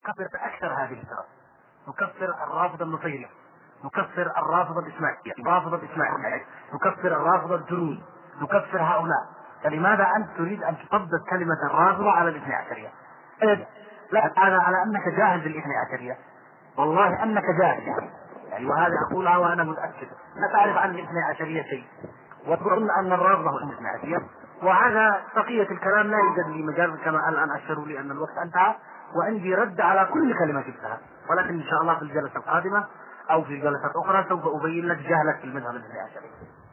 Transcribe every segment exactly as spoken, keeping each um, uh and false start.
نكفر أكثر هذه الفرق، نكفر الرافضة النصيرية، نكفر الرافضة الإسماعيلية، الرافضة الإسماعيلية، نكفر الرافضة الدروز، نكفر هؤلاء. فلماذا أنت تريد أن تطبق كلمة الرافضة على الاثني عشرية؟ لا، هذا على أنك جاهل بالاثني عشرية، والله أنك جاهل يعني، وهذا أقولها وأنا متأكد، لا تعرف عن الاثني عشرية شيء، وتظن أن الرافضة هو الاثني عشرية. وهذا بقية الكلام لا يوجد لي مجال، كما الآن أشروا لي أن الوقت انتهى، وعندي رد على كل كلمة جبتها، ولكن إن شاء الله في الجلسة القادمة أو في جلسات أخرى سوف أبين لك جهلك في المذهب الاثني عشري.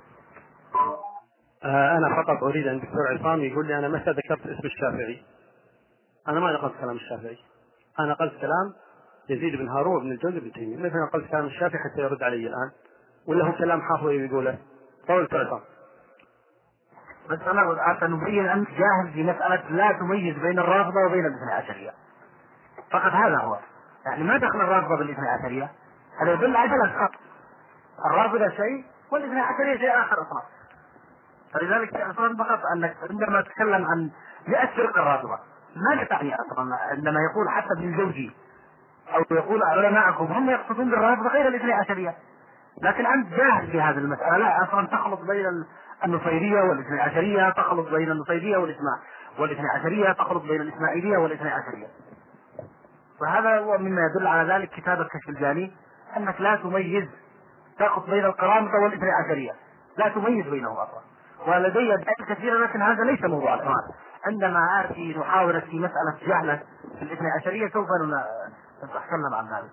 آه أنا فقط أريد أن الدكتور عصام يقول لي أنا متى ذكرت اسم الشافعي. أنا ما نقلت كلام الشافعي، أنا نقلت كلام يزيد بن هارون بن الجوزي بن تيمية، مثل نقلت كلام الشافعي حتى يرد علي الآن، ولا هو كلام حافظ يقوله؟ قول عصام. بس أنا حتى نبين أنت جاهل في مسألة لا تميز بين الرافضة وبين الاثني عشرية، فقط هذا هو. يعني ما دخل الرافضة بالاثني عشرية، هذا يدل على الخط. الرافضة شيء والاثني عشرية شيء آخر أصلا. فلذلك أصلا فقط أنك عندما تتكلم عن مئة فرقة الرافضة ماذا تعني أصلا؟ عندما يقول حتى ابن الجوزي أو يقول علماءكم هم يقصدون بالرافضة غير الاثني عشرية، لكن أنت جاهل في هذه المسألة. لا، أصلا تخلط بين النصيرية والاثني عشرية، تخلط بين النصيرية والإسماع والاثني عشرية، تخلط بين الإسماعيلية والاثني عشرية. وهذا هو مما يدل على ذلك كتاب الكشف الجاني، أنك لا تميز، تأخذ بين القرامطة والاثني عشرية، لا تميز بينهم أصلا. ولدي أدلة كثيرة لكن هذا ليس موضوع الآن. عندما آتي نحاورك في مسألة جهلة في الاثني عشرية سوف نتكلم عن ذلك.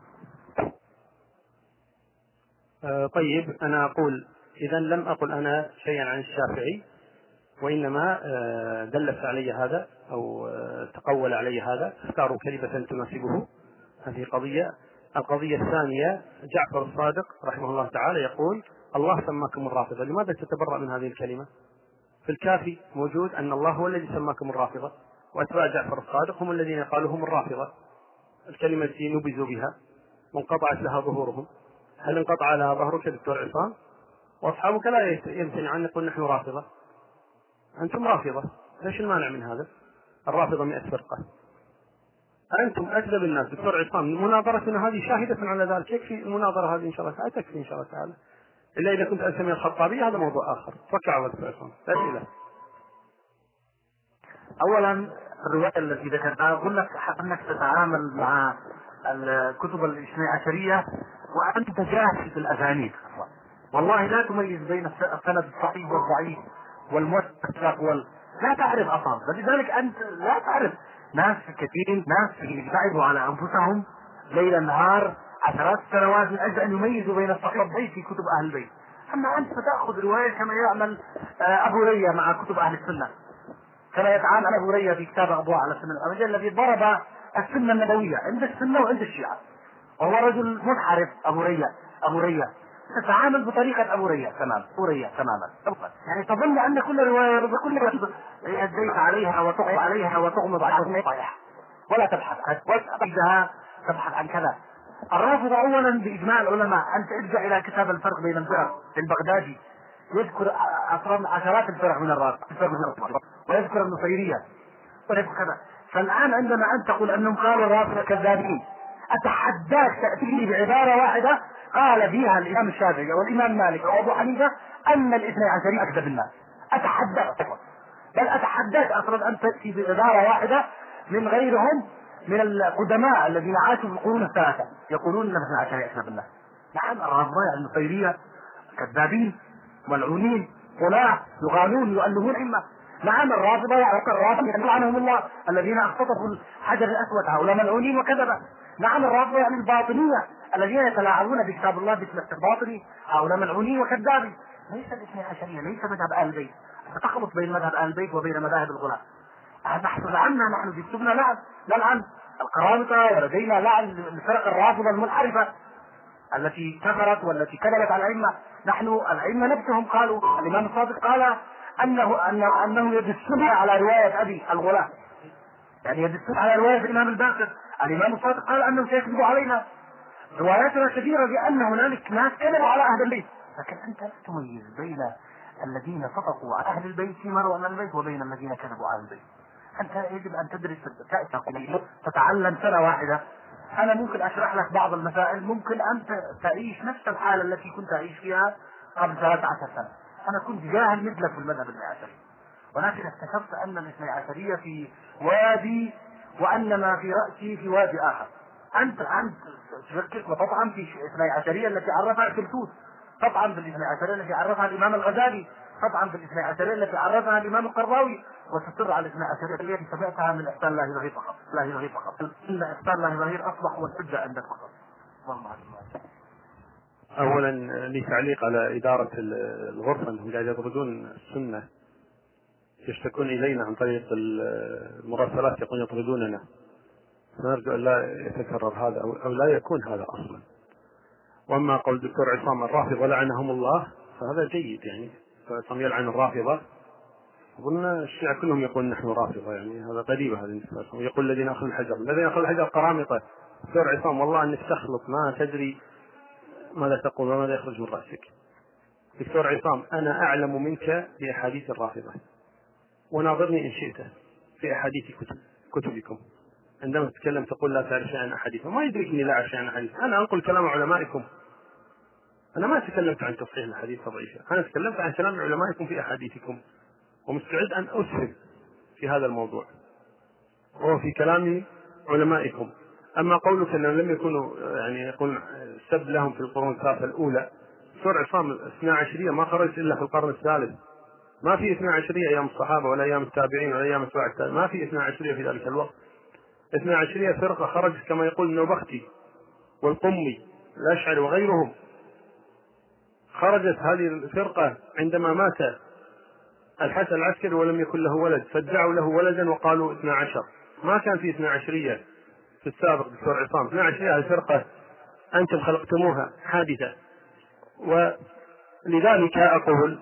آه طيب، أنا أقول إذا لم أقل أنا شيئا عن الشافعي، وإنما آه دلت علي هذا أو آه تقول علي هذا، اختاروا كلمة تناسبه. هذه قضية. القضية الثانية، جعفر الصادق رحمه الله تعالى يقول الله سماكم الرافضة، لماذا تتبرأ من هذه الكلمة؟ في الكافي موجود أن الله هو الذي سماكم الرافضة، وأتباع جعفر الصادق هم الذين قالوا هم الرافضة. الكلمة التي نبذوا بها وانقطعت لها ظهورهم. هل انقطع لها ظهرك دكتور عصام؟ وأصحابك لا يمتنع أن يقول نحن رافضة. أنتم رافضة، ليش المانع من هذا؟ الرافضة مئة فرقة، أنتم أكذب الناس. دكتور عصام، مناظرتنا هذه شاهدة على ذلك، يكفي المناظرة هذه إن شاء الله تعالى، تكفي إن شاء الله تعالى، إلا إذا كنت أسمي الخطابية هذا موضوع آخر. توكل على دكتور عصام. أسئلة. اولا الرواية التي ذكرتها اقول لك انك تتعامل مع الكتب الاثني عشرية وانت جاهل في الاسانيد، والله لا تميز بين السند الصحيح والضعيف والموثق وال لا تعرف اصلا. فلذلك انت لا تعرف. ناس كثيرين ناس يبتعدوا على انفسهم ليل نهار عشرات السنوات من اجل ان يميزوا بين الصحيح والضعيف في كتب اهل البيت. اما انت فتاخذ رواية كما يعمل ابو رية مع كتب اهل السنة، كما يتعامل ابو رية في كتاب اضواء على السنة الأبدية الذي ضرب السنة النبوية عند السنة وعند الشيعة، وهو رجل منحرف. ابو رية ابو رية تتعامل بطريقة ابو رية تمام، ابو رية تماما، يعني تظن ان كل رواية بكل رواية اديت عليها وتقف عليها وتغمض عليها صحيح، ولا تبحث وتبحث تبحث عن كذا. الرافضة اولا باجماع العلماء، انت ارجع الى كتاب الفرق بين الفرق للبغدادي، يذكر اصلا عشرات الفرق من الرافضة ويذكر النصيرية ويذكر كذا. فالان عندما انت تقول انهم قالوا الرافضة كذابين، اتحداك تأتيني بعبارة واحدة قال فيها الامام الشافعي والامام مالك وابو حنيفة ان الاثني عشري اكذب الناس. اتحداك، بل اتحداك اصلا ان تأتي بعبارة واحدة من غيرهم من القدماء الذين عاشوا في القرون الثلاثة يقولون ان الاثني عشري اكذب الناس. نعم، الرافضة يعني النصيرية كذابين ملعونين غلاة يغالون يؤلهون إما. نعم، الرافضة يعني الرافضة يلعنهم الله الذين اختطفوا الحجر الأسود هؤلاء ملعونين وكذبا. نعم، الرافضة يعني الباطنية الذين يتلاعبون بكتاب الله باسم الباطني هؤلاء ملعونين وكذابين. ليس الاثني عشرية، ليس مذهب أهل البيت. تخلط بين مذهب أهل البيت وبين مذاهب الغلاة. نحن لعنا، نحن في كتبنا لعن نلعن القرامطة، ولدينا لعن الفرق الرافضة المنحرفة التي كفرت والتي كذبت على الأئمة. نحن الأئمة نفسهم قالوا، الإمام الصادق قال أنه أنه, أنه يدسون على رواية أبي الغلاة، يعني يدسون على رواية الإمام الباقر. الإمام الصادق قال أنه سيكذب علينا. رواياتنا كثيرة بأن هنالك ناس كذبوا على أهل البيت، لكن أنت لا تميز بين الذين صدقوا على أهل البيت فيما روى عن البيت وبين الذين كذبوا على البيت. أنت يجب أن تدرس، تأتي تتعلم سنة واحدة أنا ممكن أشرح لك بعض المسائل، ممكن أنت تعيش نفس الحالة التي كنت أعيش فيها قبل ثلاث عشر سنة. أنا كنت جاهل مثلك في المذهب الاثني عشري، ولكن اكتشفت أن الاثني عشرية في وادي وأن ما في رأسي في وادي آخر. أنت أنت تفكر وتطعن في الاثني عشرية التي عرفها الكلتوت، تطعن في الاثني عشرية التي عرفها الإمام الغزالي، تطعن في الاثني عشرية التي عرفها الإمام القرضاوي، وتصر على الاثني عشرية التي سمعتها من إحسان الله ظهير فقط. الله ظهير فقط. إن إحسان الله ظهير أصبح هو الحجة عندك فقط. اللهم صل. أولا لي تعليق على إدارة الغرفة، أنهم قاعد يطردون السنة، يشتكون إلينا عن طريق المراسلات، يقولون يطردوننا. نرجو أن لا يتكرر هذا أو لا يكون هذا أصلا. وأما قول الدكتور عصام الرافضة لعنهم الله فهذا جيد، يعني عصام يلعن الرافضة. أظن الشيعة كلهم يقول نحن رافضة، يعني هذا غريبة هذا النسبة. يقول الذين أخذوا الحجر، الذين أخذوا الحجر قرامطة. دكتور عصام والله أنك تخلط، ما تدري ماذا تقول وماذا يخرج من رأسك. دكتور عصام أنا أعلم منك في أحاديث الرافضة، وناظرني إن شئت في أحاديث كتب كتبكم. عندما تتكلم تقول لا تعرف شيئا عن أحاديثهم، ما يدرك أني لا أعرف شيئا عن أحاديث. أنا أنقل كلام علمائكم، أنا ما تكلمت عن تصحيح الحديث ضعيفة، أنا تكلمت عن كلام علمائكم في أحاديثكم، ومستعد أن أسهم في هذا الموضوع وهو في كلام علمائكم. أما قولك أنهم لم يكونوا يعني يقول سب لهم في القرون الثلاثة الأولى، دكتور عصام الاثنى عشرية ما خرجت إلا في القرن الثالث، ما في اثنى عشرية أيام الصحابة ولا أيام التابعين ولا أيام أتباع التابعين، ما في اثنى عشرية في ذلك الوقت. اثنى عشرية فرقة خرجت كما يقول النوبختي والقمي الأشعري وغيرهم. خرجت هذه الفرقة عندما مات الحسن العسكري ولم يكن له ولد، فادعوا له ولدا وقالوا اثنى عشر. ما كان في اثنى عشرية في السابق دكتور عصام. اثنى عشرية الفرقة أنتم خلقتموها حادثة. ولذلك أقول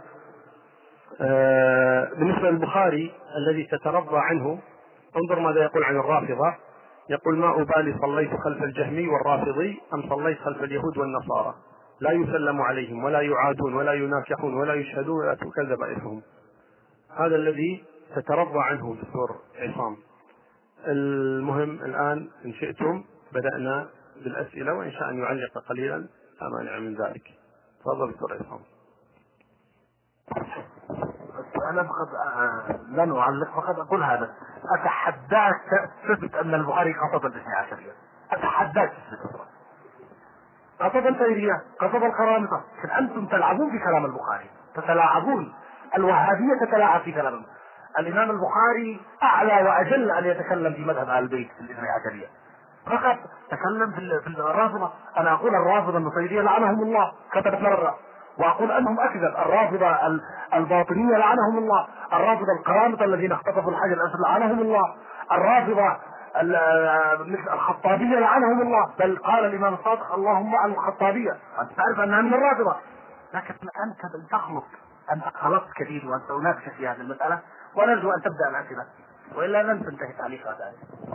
آه بالنسبة للبخاري الذي تترضى عنه، انظر ماذا يقول عن الرافضة. يقول ما أبالي صليت خلف الجهمي والرافضي أم صليت خلف اليهود والنصارى، لا يسلم عليهم ولا يعادون ولا يناكحون ولا يشهدون ولا تكذب ذبائحهم. هذا الذي تترضى عنه دكتور عصام. المهم الآن إن شئتم بدأنا بالأسئلة، وإن شاء أن يعلق قليلا لا مانع من ذلك. تفضل دكتور عصام. أنا فقط لن أعلق، فقط أقول هذا: أتحداك تثبت أن البخاري قصد الاثني عشرية، أتحداك تثبت قصد الخيرية، قصد القرامطة. أنتم تلعبون في كلام البخاري، تتلاعبون. الوهابية تتلاعب في كلام الإمام البخاري. أعلى وأجل أن يتكلم في مذهب أهل البيت في الاثني عشرية، فقط تكلم في الرافضة. أنا أقول الرافضة النصيرية لعنهم الله كتبت مرة، وأقول أنهم أكذب. الرافضة الباطنية لعنهم الله، الرافضة القرامطة الذين اختطفوا الحجر الأسود لعنهم الله، الرافضة الخطابية لعنهم الله. بل قال الإمام الصادق اللهم عن الخطابية، أنت تعرف أنها من الرافضة، لكن أنت تخلط، أنت خلطت كثير وأنت أناقش في هذه المسألة، ونرجو أن تبدأ الأسئلة وإلا لن تنتهي تعليقات هذه.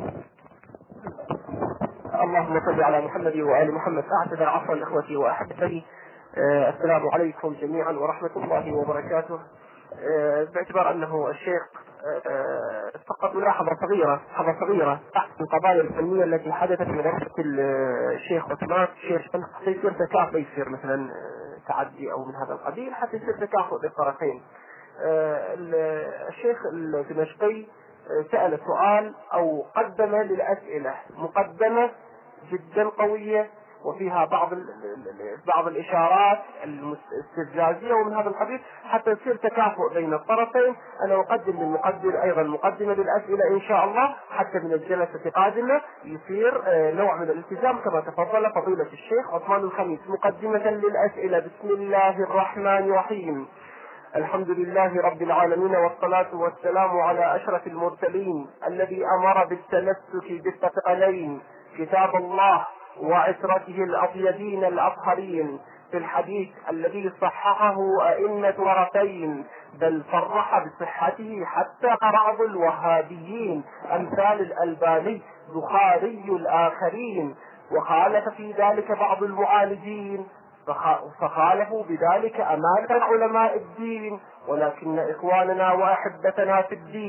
اللهم صل على محمد وآل محمد. أعتذر عفوا إخوتي وأحبتي. آه السلام عليكم جميعا ورحمة الله وبركاته. آه باعتبار أنه الشيخ آه فقط ملاحظة صغيرة حظة صغيرة تحت القضايا الفنية التي حدثت في غرفة الشيخ عثمان. الشيخ يصير تكافؤ، يصير مثلا تعدي أو من هذا القبيل، حتى يصير تكافؤ للطرفين. آه الشيخ الدمشقي سأل سؤال أو قدم للأسئلة مقدمة جدا قوية وفيها بعض بعض الإشارات الاستفزازية ومن هذا القبيل، حتى يصير تكافؤ بين الطرفين. أنا أقدم للمقدم أيضا مقدمة للأسئلة إن شاء الله، حتى من الجلسة القادمة يصير نوع من الالتزام كما تفضل فضيلة الشيخ عثمان الخميس. مقدمة للأسئلة. بسم الله الرحمن الرحيم. الحمد لله رب العالمين، والصلاة والسلام على أشرف المرسلين الذي أمر بالتمسك بالثقلين كتاب الله وعترته الأطيبين الأطهرين في الحديث الذي صححه أئمة ورثين، بل صرح بصحته حتى بعض الوهابيين أمثال الألباني بخاري الآخرين، وخالف في ذلك بعض المعالجين فخالفوا بذلك أمانة علماء الدين. ولكن إخواننا وأحبتنا في الدين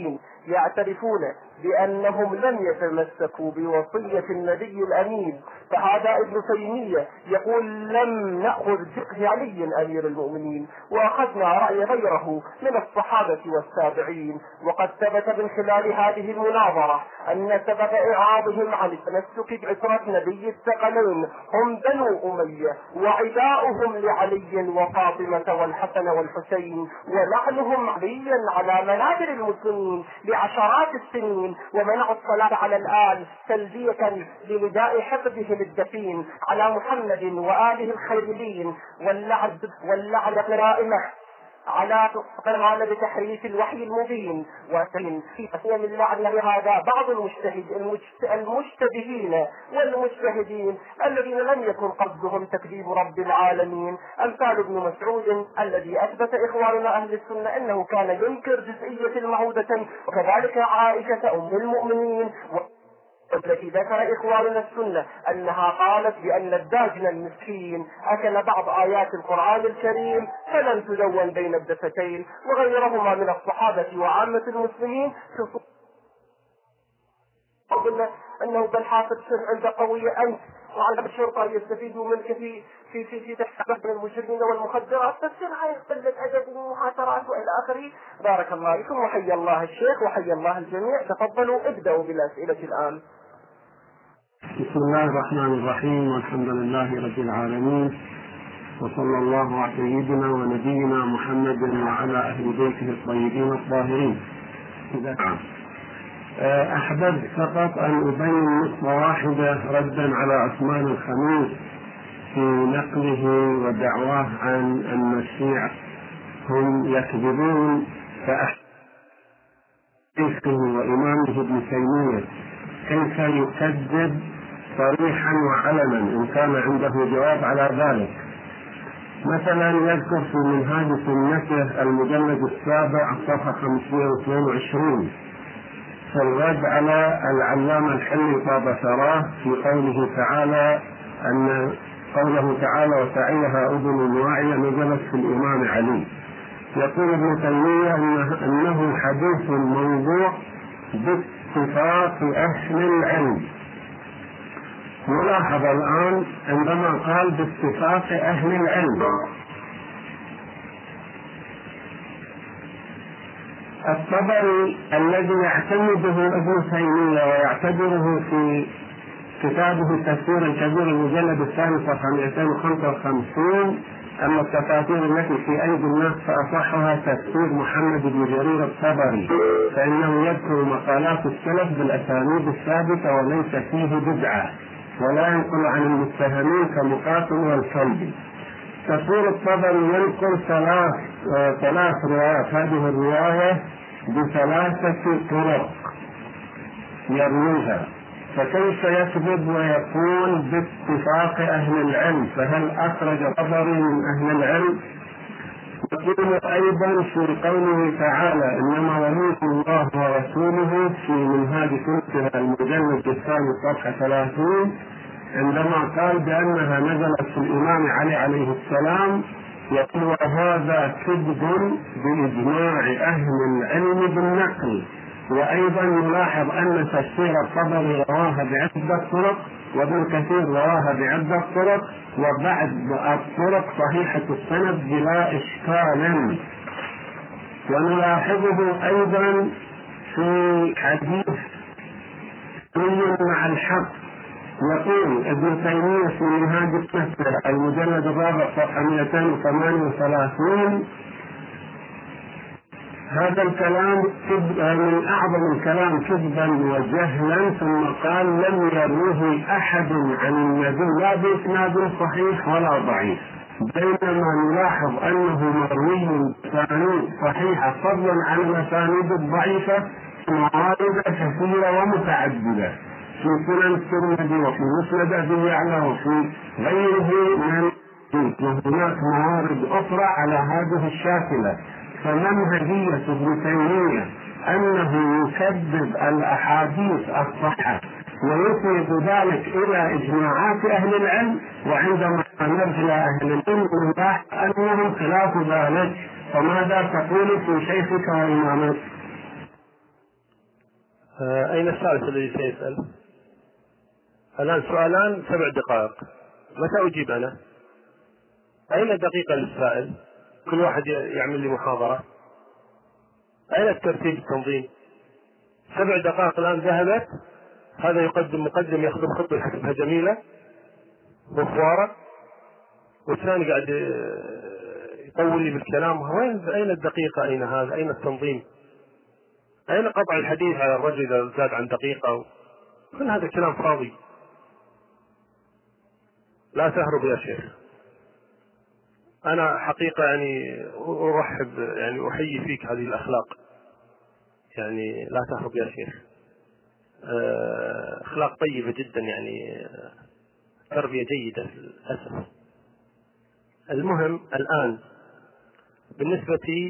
يعترفون بأنهم لم يتمسكوا بوصية النبي الأمين. فهذا ابن تيمية يقول لم نأخذ فقه علي أمير المؤمنين وأخذنا رأي غيره من الصحابة والتابعين. وقد ثبت من خلال هذه المناظرة أن سبب إعراضهم عن التمسك بعترة نبي الثقلين هم بنو أمية وعداؤهم لعلي وفاطمة والحسن والحسين ولعنهم عليا على منابر المسلمين لعشرات السنين، ومنعوا الصلاة على الآل تلبية لنداء حقدهم الدفين على محمد وآله الخيرين، واللعب واللعب قرائمه على قرآن بتحريف الوحي المبين. وفي قسم اللعن لهذا بعض المجتهد المشتبهين والمجتهدين الذين لم يكن قصدهم تكذيب رب العالمين، أمثال ابن مسعود الذي أثبت إخواننا أهل السنة أنه كان ينكر جزئية الموعودة، وكذلك عائشة أم المؤمنين التي ذكر إخواننا السنة أنها قالت بأن الداجن المسكين أكل بعض آيات القرآن الكريم فلم تدون بين الدفتين، وغيرهما من الصحابة وعامة المسلمين قلنا أنه بل حافظ سر عند قوية أنت وعلى الشرطة يستفيدوا منك في في في في تحقيق المجرمين والمخدرات، فالسر هاي قلة أدب ومحاصرات وإلى آخره. بارك الله فيكم وحيا الله الشيخ وحيا الله الجميع. تفضلوا ابدأوا بالأسئلة الآن. بسم الله الرحمن الرحيم، والحمد لله رب العالمين، وصلى الله على سيدنا ونبينا محمد وعلى أهل بيته الطيبين الطاهرين. أحببت فقط أن أبين نقطة واحدة ردا على عثمان الخميس في نقله ودعواه عن أن الشيعة هم يكذبون فأحبه وإمامه ابن تيمية كيف يكذب صريحا وعلنا إن كان عنده جواب على ذلك. مثلا يذكر في منهاج سنته المجلد السابع صفحة خمسمائة واثنين وعشرين في الرد على العلامة الحلي طاب ثراه في قوله تعالى أن قوله تعالى وسعيها أذن واعية نزلت في الإمام علي. يقول ابن تيمية أنه حديث موضوع باتفاق أهل العلم. نلاحظ الآن عندما قال باتفاق أهل العلم، الطبري الذي يعتمده ابن تيمية ويعتبره في كتابه التفسير الكبير المجلد الثاني صفحة مئتين وخمسة وخمسين أما التفاسير التي في أيدي الناس فأصحها تفسير محمد بن جرير الطبري، فإنه يذكر مقالات السلف بالأسانيد الثابتة وليس فيه بدعة، ولا ينقل عن المتهمين كمقاتل والكلبي. تفسير الطبري ينقل ثلاث آه ثلاث روايات، هذه الرواية بثلاثة طرق يرويها، فكيف يكذب ويقول باتفاق أهل العلم؟ فهل أخرج طبري من أهل العلم؟ يقول أيضا في قوله تعالى إنما وليكم الله ورسوله في منهاج سنته المجلد الثاني صفحة ثلاثين عندما قال بأنها نزلت في الإمام علي عليه السلام، يقول وهذا كذب بإجماع أهل العلم بالنقل. وأيضا نلاحظ أن تفسير الطبري رواها بعدة طرق وابن كثير رواها بعدة طرق وبعض الطرق صحيحة السند بلا إشكال. ونلاحظه أيضا في حديث سنة مع الحق، يقول ابن تيمية في منهاج السنة المجلد الرابع صفحة مئتين وثمانية وثلاثين هذا الكلام من أعظم الكلام كذبا وجهلا، ثم قال لم يروه أحد عن النبي لا بإسناد صحيح ولا ضعيف، بينما نلاحظ أنه مروي بأسانيد صحيحة فضلا عن الأسانيد الضعيفة موارد كثيرة ومتعددة في سنن الترمذي وفي مسند أبي يعلى وفي غيره من وهناك موارد أخرى على هذه الشاكلة. فمنهجية ابن تيمية أنه يكذب الأحاديث الصحيحة ويسند ذلك إلى إجماعات أهل العلم، وعندما نرجع أهل العلم نلاحظ أنهم خلاف ذلك. فماذا تقول في شيخك وإمامك؟ أين الثالث الذي سيسأل؟ الآن سؤالان سبع دقائق، متى أجيب أنا؟ أين الدقيقة للسائل؟ كل واحد يعمل لي محاضرة. أين الترتيب التنظيم؟ سبع دقائق الآن ذهبت، هذا يقدم مقدم ياخذ خطة يحسبها جميلة مفوارة، والثاني قاعد يطول لي بالكلام. وين أين الدقيقة؟ أين هذا؟ أين التنظيم؟ أين قطع الحديث على الرجل إذا زاد عن دقيقة؟ كل هذا كلام فاضي. لا تهرب يا شيخ. أنا حقيقة يعني أرحب يعني أحيي فيك هذه الأخلاق، يعني لا تهرب يا شيخ. أخلاق طيبة جدا، يعني تربية جيدة للأسف. المهم الآن بالنسبة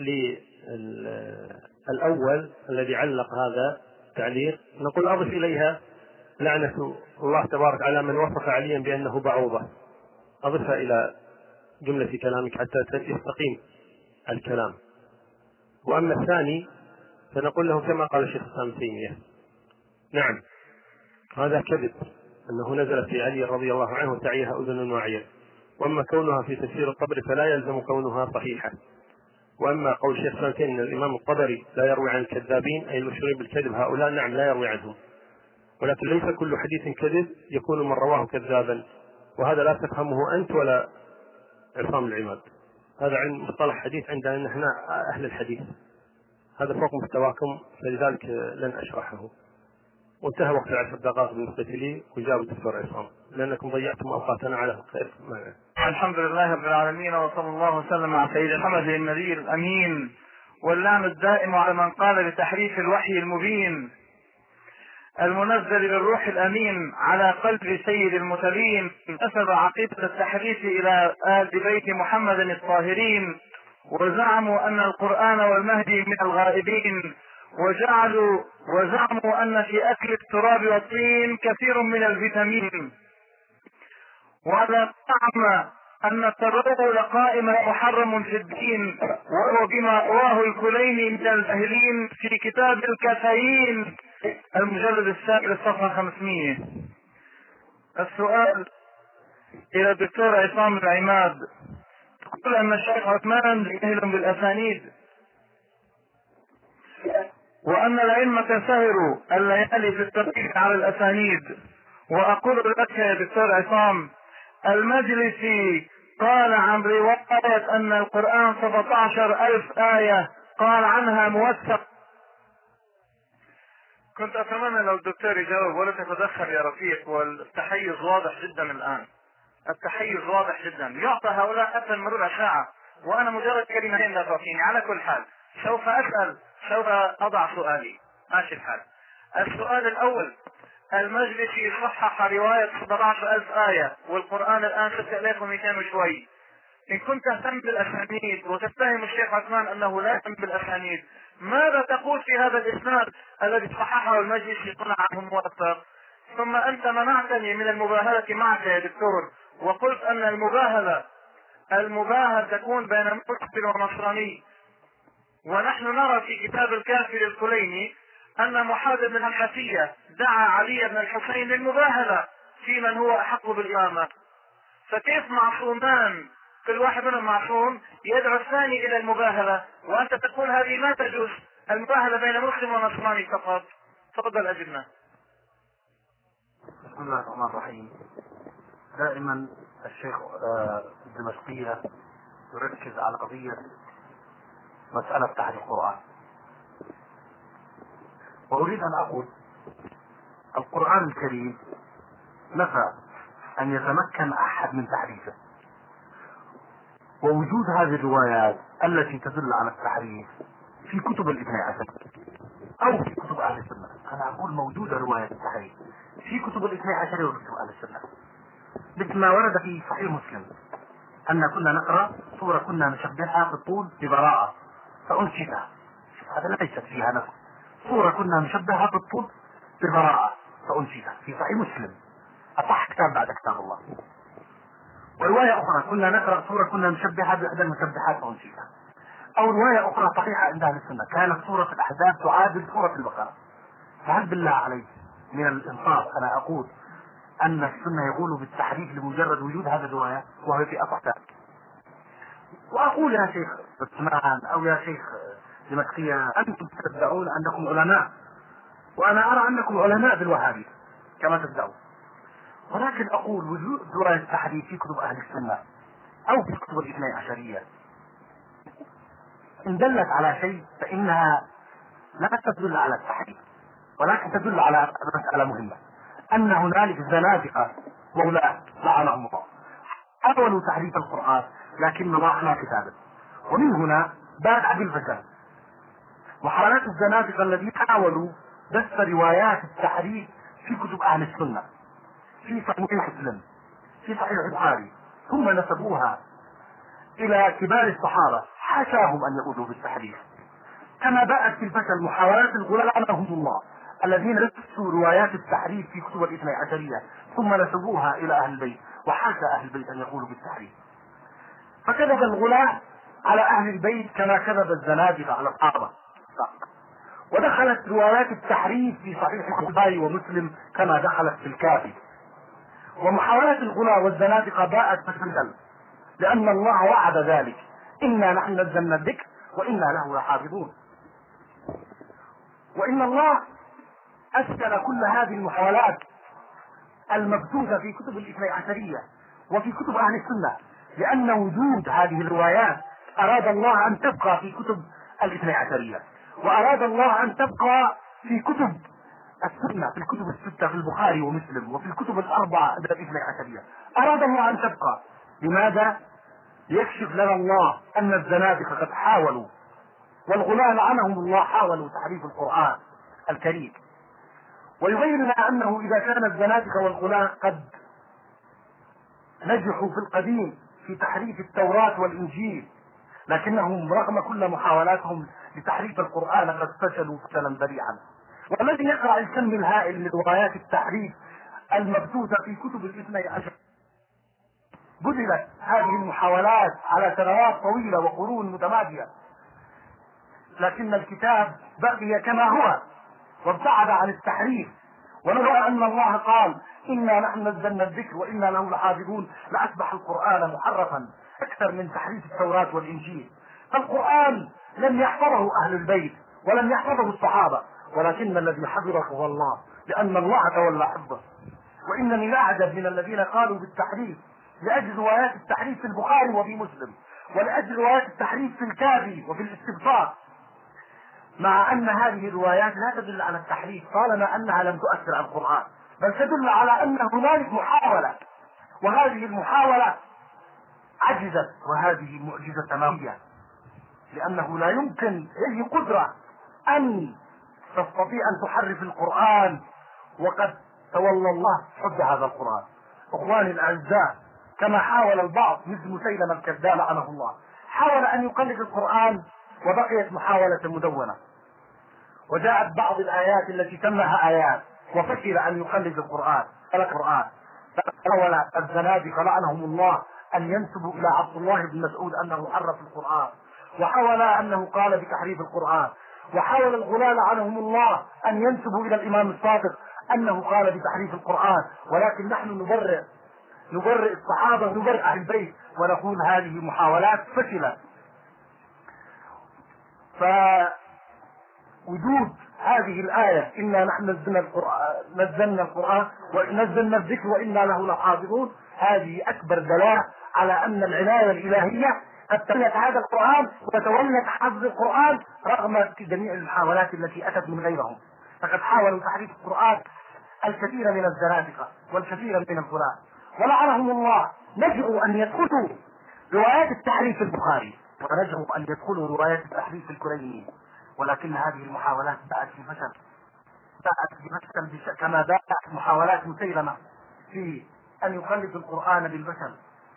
للأول الذي علق هذا التعليق، نقول أضف إليها لعنة الله تبارك على من وصف عليا بأنه بعوضة، أضفها إلى جملة كلامك حتى يستقيم الكلام. وأما الثاني فنقول له كما قال الشيخ الإسلام ابن تيمية، نعم هذا كذب أنه نزل في علي رضي الله عنه تعيها أذن واعية، وأما كونها في تفسير الطبري فلا يلزم كونها صحيحة. وأما قول الشيخ الإسلام ابن تيمية أن الإمام الطبري لا يروي عن الكذابين أي المشهورين بالكذب هؤلاء، نعم لا يروي عنهم، ولكن ليس كل حديث كذب يكون من رواه كذابا، وهذا لا تفهمه أنت ولا عصام العماد. هذا عن مصطلح حديث عندنا نحن أهل الحديث، هذا فوق مستواكم، فلذلك لن أشرحه. وانتهى وقت العشر دقائق بالنسبة لي، وجاب الدكتور عصام لأنكم ضيعتم أوقاتنا على الخير. الحمد لله رب العالمين، وصلى الله وسلم على سيدنا محمد النبي الأمين، واللعن الدائم على من قال بتحريف الوحي المبين المنزل بالروح الأمين على قلب سيد المرسلين، نسب عقيدة التحريف إلى آل بيت محمد الطاهرين، وزعموا أن القرآن والمهدي من الغائبين، وجعلوا وزعموا أن في أكل التراب والطين كثير من الفيتامين، وعلى زعم أن التبول قائم محرم في الدين، وهو بما رواه الكليني من الجاهلين في كتاب الكافيين المجلد السابع الصفحة خمسمائة. السؤال إلى الدكتور عصام العماد، تقول أن الشيخ عثمان جاهل بالأسانيد، وأن الأئمة سهروا الليالي في التركيز على الأسانيد، وأقول لك يا دكتور عصام، المجلسي قال عن رواية أن القرآن سبعة عشر ألف آية قال عنها موثق. كنت أتمنى لو الدكتور يجاوب ولا تتدخل يا رفيق، والتحيز واضح جدا الآن، التحيز واضح جدا، يعطى هؤلاء أثر مرور ساعة وأنا مجرد كلمتين لا تعطيني. على كل حال سوف أسأل، سوف أضع سؤالي، ماشي الحال. السؤال الأول، المجلسي صحح رواية سبعة عشر ألف آية والقرآن الآن ستة آلاف ومئتين وشوي. إن كنت تهتم بالأسانيد وتتهم الشيخ عثمان أنه لا يهتم بالأسانيد، ماذا تقول في هذا الإسناد الذي صححه المجلسي قلنا عنه موثق؟ ثم أنت منعتني من المباهلة معك يا دكتور، وقلت أن المباهلة المباهلة تكون بين مسلم ونصراني، ونحن نرى في كتاب الكافي للكليني أن محمد بن الحنفية دعا علي بن الحسين للمباهلة في من هو أحق بالإمامة، فكيف معصومان كل واحد منهم معصوم يدعو الثاني إلى المباهلة، وأنت تقول هذه ما تجوز المباهلة بين مسلم ونصراني فقط؟ تفضل أجبنا. بسم الله الرحمن الرحيم. دائما الشيخ الدمشقية يركز على قضية مسألة تحريف القرآن، وأريد أن أقول القرآن الكريم نفى أن يتمكن أحد من تحريفه، ووجود هذه الروايات التي تدل على التحريف في كتب الاثني عشر أو في كتب أهل السنة. أنا أقول موجودة رواية التحريف في كتب الاثني عشر وكتب أهل السنة، مثل ما ورد في صحيح مسلم أن كنا نقرأ سورة كنا نشبهها في الطول ببراءة فأنشدها، هذا ليست فيها نفس. سورة كنا نشبهها في الطول ببراءة فأنشدها في صحيح مسلم، أصح كتاب بعد كتاب الله. ورواية أخرى كنا نقرأ سورة كنا نشبهها بإحدى المشبهات فأنشدها. أو رواية أخرى صحيحة عند أهل السنة كانت سورة الأحزاب تعادل سورة البقرة فهل بالله عليك من الإنصاف أنا أقول أن السنة يقول بالتحريف لمجرد وجود هذه الرواية وهي في أصح ذلك؟ وأقول يا شيخ عثمان أو يا شيخ دمشقية أنتم تدعون أنكم علماء، وأنا أرى أنكم علماء بالوهابية كما تدعون، ولكن أقول وجود رواية التحريف في كتب أهل السنة أو في كتب الاثني عشرية إن دلت على شيء فإنها لا تدل على التحريف، ولكن تدل على مسألة مهمة، أن هنالك زنادقة وغلاة لعنهم الله حاولوا تحريف القرآن لكن ضاعنا كتابه، ومن هنا بادع بالفساد. وحركات الزنادقة الذين حاولوا بث روايات التحريف في كتب أهل السنة في صحيح مسلم في صحيح البخاري ثم نسبوها إلى كبار الصحابة حاشاهم أن يقولوا بالتحريف، كما بقت في الفشل محاولات الغلاة لعنهم الله الذين بثوا روايات التحريف في كتب الاثني عشرية ثم نسبوها إلى أهل البيت وحاشا أهل البيت أن يقولوا بالتحريف. فكذب الغلاة على أهل البيت كما كذب الزنادقة على الصحابة، ودخلت روايات التحريف في صحيح البخاري ومسلم كما دخلت في الكافي. ومحاولات الغلاة والزنادقة باءت فتندل، لأن الله وعد ذلك، إنا نحن نزلنا الذكر وإنا له لحافظون. وإن الله أسكن كل هذه المحاولات المبثوثة في كتب الاثني عشرية وفي كتب أهل السنة، لأن وجود هذه الروايات أراد الله أن تبقى في كتب الاثني عشرية، وأراد الله أن تبقى في كتب السنة، في الكتب الستة في البخاري ومسلم وفي الكتب الأربعة الاثني عشرية، أراد الله أن تبقى. لماذا؟ ليكشف لنا الله أن الزنادقة قد حاولوا والغلاة لعنهم الله حاولوا تحريف القرآن الكريم، ويبين لنا أنه إذا كان الزنادقة والغلاة قد نجحوا في القديم في تحريف التوراة والإنجيل، لكنهم رغم كل محاولاتهم لتحريف القرآن قد فشلوا فشلا ذريعا. والذي يقرأ الكم الهائل من روايات التحريف المبثوثة في كتب الاثني عشر بذلت هذه المحاولات على سنوات طويلة وقرون متمادية، لكن الكتاب بقي كما هو وابتعد عن التحريف. ولولا أن الله قال إنا نحن نزلنا الذكر وإنا له لحافظون لأصبح القرآن محرفا أكثر من تحريف التوراة والإنجيل. فالقرآن لم يحفظه أهل البيت ولم يحفظه الصحابة، ولكن الذي حفظه هو الله، لأن الله تولى حفظه. وإنني لا أعجب من الذين قالوا بالتحريف لأجل روايات التحريف في البخاري وفي مسلم، ولأجل روايات التحريف في الكافي وفي الاستبصار، مع أن هذه الروايات لا تدل على التحريف طالما أنها لم تؤثر على القرآن، بل تدل على أن هنالك محاولة، وهذه المحاولة عجزت، وهذه معجزة تمامية، لأنه لا يمكن أي قدرة أن تستطيع أن تحرف القرآن وقد تولى الله حب هذا القرآن. إخواني الأعزاء، كما حاول البعض مثل مسيلمة الكذاب لعنه الله، حاول أن يقلد القرآن وبقيت محاولة مدونة، وجاءت بعض الآيات التي سماها آيات وفشل أن يقلد القرآن فلا القرآن. فحاول الزنادقة لعنهم الله أن ينسبوا إلى عبد الله بن مسعود أنه حرف القرآن، وحاول أنه قال بتحريف القرآن، وحاول الغلاة لعنهم الله أن ينسبوا إلى الإمام الصادق أنه قال بتحريف القرآن، ولكن نحن نبرئ نبرئ الصحابة ونبرئ أهل البيت ونقول هذه محاولات فشلت. فوجود هذه الآية إنا نحن نزلنا القرآن نزلنا القرآن ونزلنا الذكر وإنا له لحافظون، هذه أكبر دلالة على أن العناية الإلهية قد تولت هذا القرآن وتولت حفظ القرآن رغم جميع المحاولات التي أتت من غيرهم. فقد حاولوا تحريف القرآن الكثير من الزنادقة والكثير من الغلاة، ولعنهم الله نجحوا أن يدخلوا روايات التحريف في البخاري ونجحوا أن يدخلوا روايات التحريف في الكليني، ولكن هذه المحاولات باءت في فشل، باءت في فشل كما باءت محاولات مسيلمة في أن يقلد القرآن بالبشر،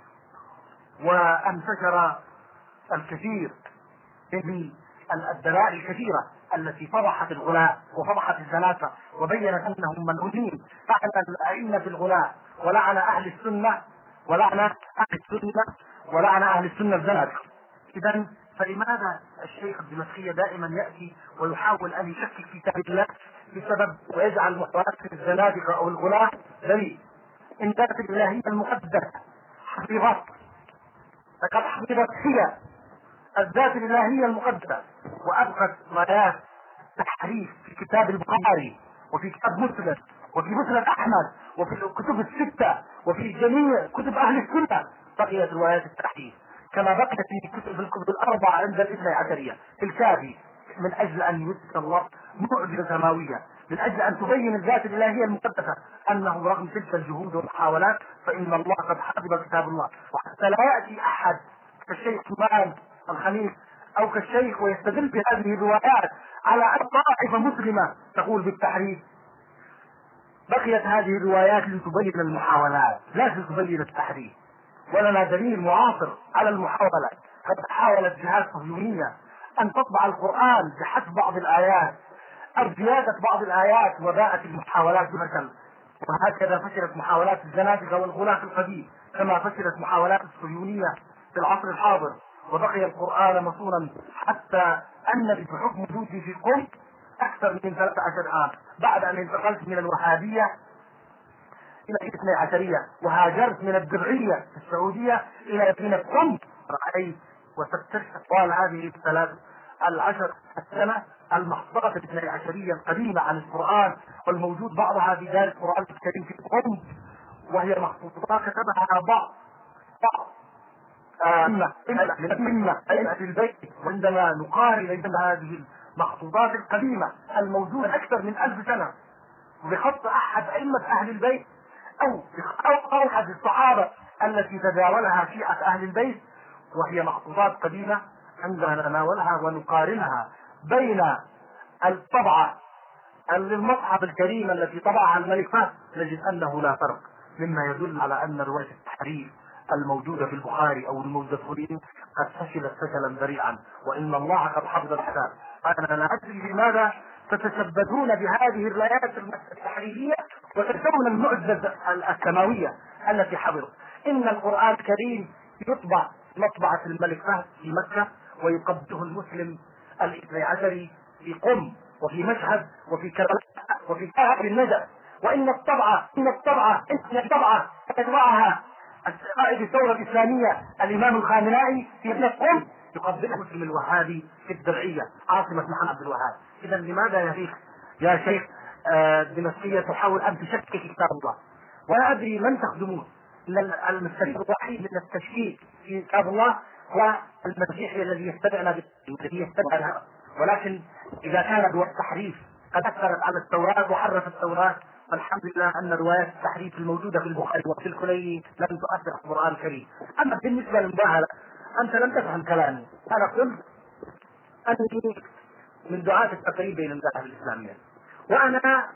وانتشر الكثير من الدلائل الكثيرة التي فضحت الغلاة وفضحت الزنادقة وبينت أنهم ملعونين، لعن الأئمة الغلاة ولعن أهل السنة ولعن أهل السنة ولعن أهل السنة الزنادقة. إذن فلماذا الشيخ الدمشقي دائما يأتي ويحاول أن يشكك في كتاب الله بسبب ويجعل محتويات الزنادقة أو الغلاة بريء؟ إن ذات الإلهية المقدسة حفظت، لقد حفظت هي الذات الإلهية المقدسة، وأبقت رايات تحريف في كتاب البخاري وفي كتاب مسلم وفي مسند أحمد وفي الكتب الستة وفي جميع كتب أهل السنة بقيت روايات التحريف، كما بقيت في كتب الكتب الأربعة عند الاثني عشرية في الكافي، من أجل أن يثبت الله معجزة سماوية، من أجل أن تبين الذات الإلهية المقدسة أنه رغم تلك الجهود والمحاولات فإن الله قد حفظ كتاب الله. وحتى لا يأتي أحد كالشيخ إمام الخميس أو كالشيخ ويستدل بهذه الروايات على أن طائفة مسلمة تقول بالتحريف. بقيت هذه الروايات لتبين المحاولات لا لتبين التحريف، ولنا دليل معاصر على المحاولات. قد حاولت جهات صهيونية أن تطبع القرآن بحذف بعض الآيات أو زيادة بعض الآيات، وباءت المحاولات بفشل، وهكذا فشلت محاولات الزنادقة والغلاة القديم، كما فشلت محاولات الصهيونية في العصر الحاضر. وبقي القرآن مصونا حتى أن بحكم وجودي في قم أكثر من ثلاثة عشر عام بعد أن انتقلت من الوهابية إلى الاثني عشرية وهاجرت من الدرعية في السعودية إلى مدينة قم، رأيت وستكتشف طوال هذه الثلاث العشر السنة المحفظة الاثني عشرية القديمة عن القرآن، والموجود بعضها في دار القرآن الكريم في قم، وهي مخطوطات كتبها بعض بعض أئمة أئمة أئمة البيت. وعندما نقارن بين هذه المخطوطات القديمة الموجودة أكثر من ألف سنة بخط أحد أئمة أهل البيت أو أو أحد الصحابة التي تداولها شيعة أهل البيت، وهي مخطوطات قديمة، عندما نتناولها ونقارنها بين الطبعة المصحف الكريم التي طبعها الملك فهد نجد أنه لا فرق، مما يدل على أن رواية التحريف الموجودة في البخاري أو الموجودة في القرآن قد فشلت فشلا ذريعا، وإن الله قد حفظ الحساب. أنا لا أدري لماذا تتشبثون بهذه الروايات التحريفية وتنسون المعجزة السماوية التي حفظت. إن القرآن الكريم يطبع مطبعة الملك فهد في مكة ويقبضه المسلم الاثني عشري في قم وفي مشهد وفي كربلاء وفي كهف النجف. وإن الطبعة إن الطبعة إن الطبعة يطبعها قائد الثورة الإسلامية الإمام الخامنائي في ابن قم يقبله المسلم الوهابي في الدرعية عاصمة محمد عبد الوهاب. إذا لماذا يا شيخ يا شيخ الدمشقية تحاول أن تشكك كتاب الله؟ ولا أدري من تخدمون. المستفيد الوحيد من التشكيك في كتاب الله هو المسيحي الذي يتبعنا الذي يتبعنا ولكن إذا كان رواية التحريف قد أثرت على التوراة وحرف التوراة، فالحمد لله أن روايات التحريف الموجودة في البخاري وفي الكليني لم تؤثر على القرآن الكريم. أما بالنسبة للمباهلة أنت لم تفهم كلامي. أنا قلت أنني من دعاة التقريب بين المذاهب الإسلامية، وأنا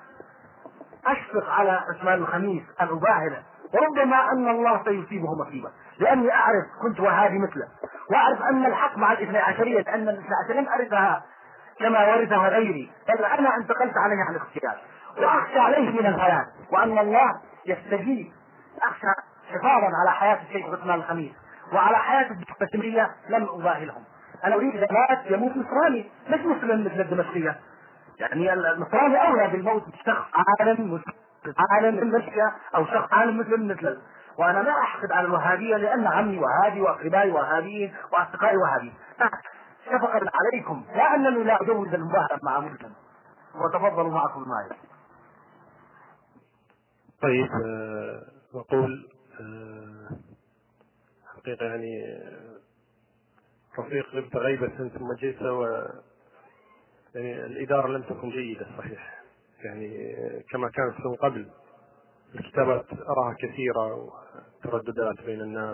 أشفق على عثمان الخميس أن أباهله، وربما أن الله سيصيبه مصيبة، لأني أعرف كنت وهابي مثله، وأعرف أن الحق مع الاثني عشرية، لأن الاثني عشرية لم أرثها كما ورثها غيري، بل أنا انتقلت عليه عن الاختيار، وأخشى عليه من الحياة وأن الله يستجيب. أخشى حفاظا على حياة الشيخ عثمان الخميس وعلى حياة الدمشقية لم أباهلهم. أنا أريد إذا مات يموت نصراني مش مسلم مثل الدمشقية، يعني النصراني أولى بالموت شخص عالم مسلم عالم المشية أو شخص عالم مسلم مثله. وأنا لا أحقد على الوهابية لأن عمي وهابي وأقربائي وهابيين وأصدقائي وهابيين، شفقا عليكم، لا أنني لا أجوز المباهلة مع مسلم. وتفضلوا معكم معي. طيب نقول حقيقة يعني رفيق غبت غيبة ثم جئت، و يعني الإدارة لم تكن جيدة صحيح، يعني كما كانت من قبل. الكتابات أراها كثيرة وترددات بين الناس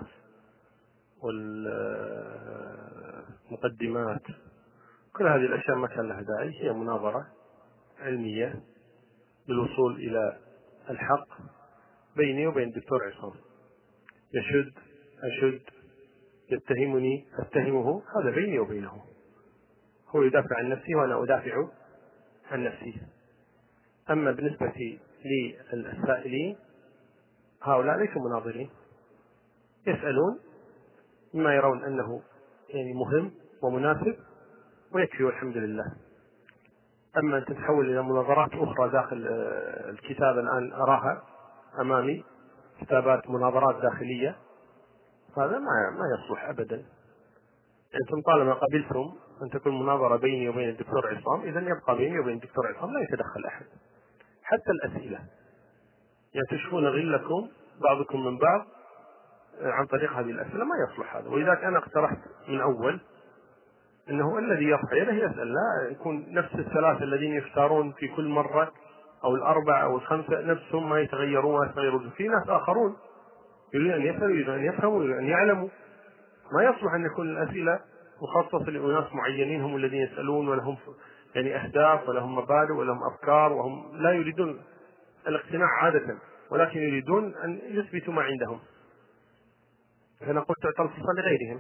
والمقدمات، كل هذه الأشياء ما كان لها داعي. هي مناظرة علمية للوصول إلى الحق بيني وبين الدكتور عصام. يشد أشد يتهمني أتهمه، هذا بيني وبينه. هو يدافع عن نفسي وأنا أدافع عن نفسي. أما بالنسبة للسائلين هؤلاء ليسوا مناظرين، يسألون مما يرون أنه يعني مهم ومناسب ويكفي والحمد لله. أما أن تتحول إلى مناظرات أخرى داخل الكتاب الآن أراها أمامي، كتابات مناظرات داخلية، هذا ما ما يصلح أبدا. أنتم طالما قبلتم أن تكون مناظرة بيني وبين الدكتور عصام، إذا يبقى بيني وبين الدكتور عصام لا يتدخل أحد، حتى الأسئلة يعني تشفون غلكم بعضكم من بعض عن طريق هذه الأسئلة، ما يصلح هذا. ولذلك أنا اقترحت من أول أنه الذي يرفع يده يسأل، لا يكون نفس الثلاثة الذين يختارون في كل مرة أو الأربعة أو الخمسة نفسهم ما يتغيرون ويتغيرون. في ناس آخرون يريدون أن يسألوا، يريدون أن يفهموا، يريدون أن يعلموا. ما يصلح أن يكون الأسئلة مخصصة لأناس معينين هم الذين يسألون ولهم يعني أهداف ولهم مبادئ ولهم أفكار، وهم لا يريدون الاقتناع عادة ولكن يريدون أن يثبتوا ما عندهم. فأنا قلت تعطى الفرصة لغيرهم.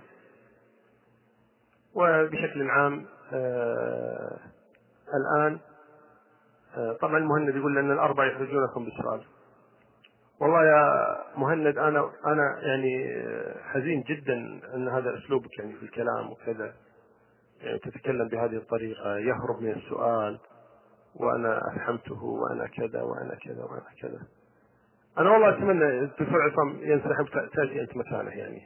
وبشكل عام آه الآن آه طبعا المهند يقول لأن الأربعة يخرجونكم بالسؤال. والله يا مهند أنا أنا يعني حزين جدا أن هذا أسلوبك يعني في الكلام وكذا، يعني تتكلم بهذه الطريقة، يهرب من السؤال وأنا أفهمته وأنا كذا وأنا كذا وأنا كذا. أنا والله أتمنى الدكتور عصام ينسحب تأتي أنت مكانه. يعني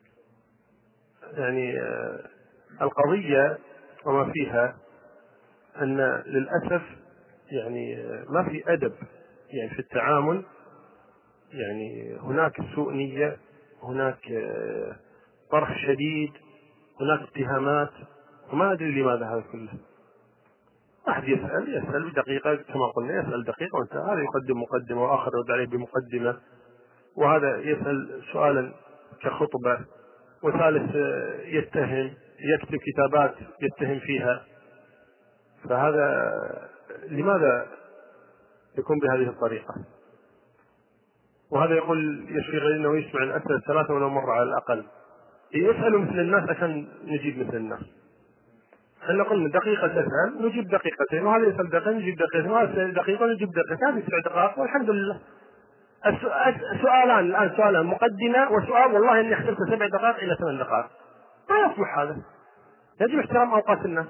يعني آه القضية وما فيها أن للأسف يعني ما في أدب يعني في التعامل، يعني هناك سوء نية، هناك طرح شديد، هناك اتهامات، وما أدري لماذا هذا كله. أحد يسأل يسأل بدقيقة كما قلنا، يسأل دقيقة وانتهى، هذا يقدم مقدمة وآخر يرد عليه بمقدمة، وهذا يسأل سؤالا كخطبة، وثالث يتهم يكتب كتابات يتهم فيها. فهذا لماذا يكون بهذه الطريقة؟ وهذا يقول يشفي غير انه يسمع الاسئله الثلاثه ولا مره على الاقل، يسالوا مثل الناس عشان نجيب مثل الناس. احنا قلنا دقيقه تسال نجيب دقيقتين، وهذا يسال دقيقه نجيب دقيقتين، وهذا يسال دقيقه نجيب دقيقتين، هذه سبع دقائق والحمد لله. السؤالان الان سؤالان مقدمه وسؤال والله اني حسبت سبع دقائق الى ثمان دقائق، ما يصلح هذا. يجب احترام اوقات الناس.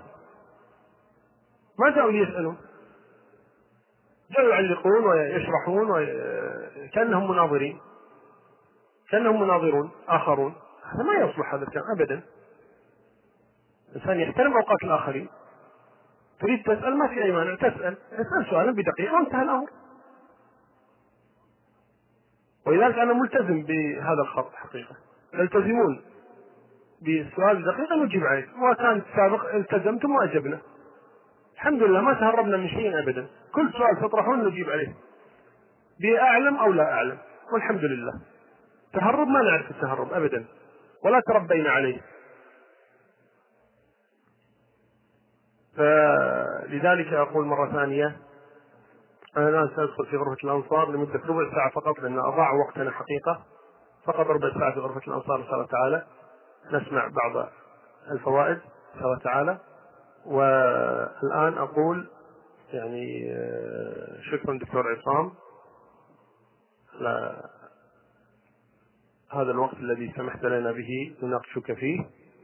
ما جاءوا ليسالون، جاءوا يعلقون ويشرحون وكأنهم مناظرين، كأنهم مناظرون آخرون. هذا ما يصلح هذا الكلام أبدا. الإنسان يحترم أوقات الآخرين. تريد تسأل ما في أي مانع، تسأل تسأل سؤالا بدقيقة وانتهى الأمر. ولذلك أنا ملتزم بهذا الخط حقيقة، تلتزمون بالسؤال بدقيقة نجيب عليه، وكان سابق التزمتم وأجبنا الحمد لله، ما تهربنا من شيء أبدا. كل سؤال تطرحون نجيب عليه بأعلم أو لا أعلم والحمد لله. تهرب ما نعرف التهرب أبدا ولا تربينا عليه. فلذلك أقول مرة ثانية أنا الآن سأدخل في غرفة الأنصار لمدة ربع ساعة فقط، لأن أضاع وقتنا حقيقة، فقط ربع ساعة في غرفة الأنصار إن شاء الله تعالى نسمع بعض الفوائد إن شاء الله تعالى. والآن أقول يعني شكرا دكتور عصام على هذا الوقت الذي سمحت لنا به نناقشك فيه،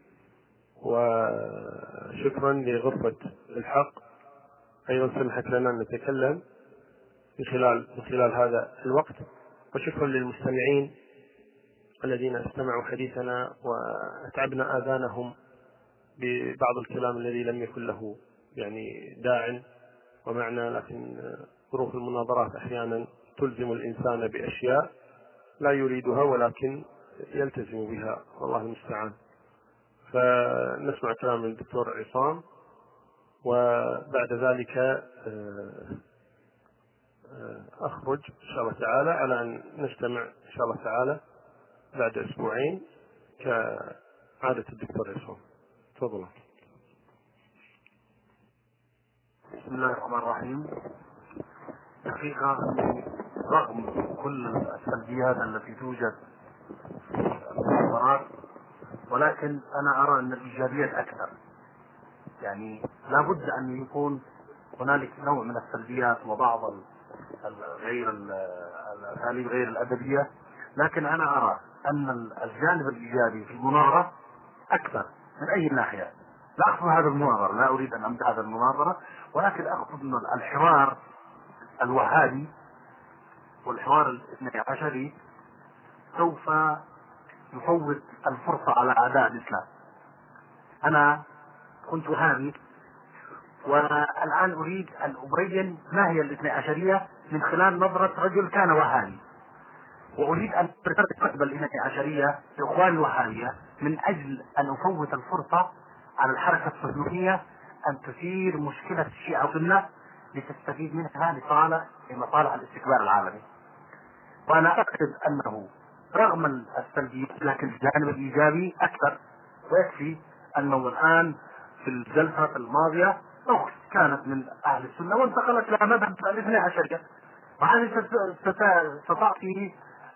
وشكرا لغرفة الحق أيضا سمحت لنا أن نتكلم من خلال من خلال هذا الوقت، وشكرا للمستمعين الذين استمعوا حديثنا وأتعبنا آذانهم ببعض الكلام الذي لم يكن له يعني داع ومعنى، لكن ظروف المناظرات أحيانا تلزم الإنسان بأشياء لا يريدها ولكن يلتزم بها، والله المستعان. فنسمع كلام الدكتور عصام، وبعد ذلك أخرج إن شاء الله تعالى على أن نجتمع إن شاء الله تعالى بعد أسبوعين كعادة الدكتور عصام. تفضل. بسم الله الرحمن الرحيم. حقيقة رغم كل السلبيات التي توجد في المناظرات، ولكن أنا أرى أن الإيجابيات أكثر. يعني لابد أن يكون هنالك نوع من السلبيات وبعض غير الأساليب غير الأدبية، لكن أنا أرى أن الجانب الإيجابي في المناظرة أكثر من أي ناحية. لا أقصد هذا المناظرة، لا أريد أن أمدح هذا المناظرة، ولكن أقصد أن الحوار الوهابي والحوار الاثني عشري سوف يفوت الفرصة على أعداء الإسلام. أنا كنت وهابي، والآن أريد أن أبين ما هي الاثني عشرية من خلال نظرة رجل كان وهابي، وأريد أن أستقبل الاثني عشرية لإخوان الوهابية من أجل أن أفوت الفرصة على الحركة الصهيونية أن تثير مشكلة الشيعة والسنة لتستفيد منها لصالح لمصالح الاستكبار العالمي. وأنا أعتقد أنه رغم السلبيات لكن الجانب الإيجابي أكثر، ويكفي أنه الآن في الجلسة الماضية أخت كانت من أهل السنة وانتقلت إلى مذهب الاثني عشرية، وهذه ستعطي